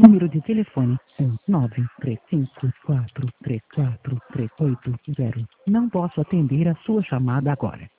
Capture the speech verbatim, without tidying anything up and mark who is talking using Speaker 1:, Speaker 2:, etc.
Speaker 1: Número de telefone um nove três cinco quatro três quatro três oito zero. Não posso atender a sua chamada agora.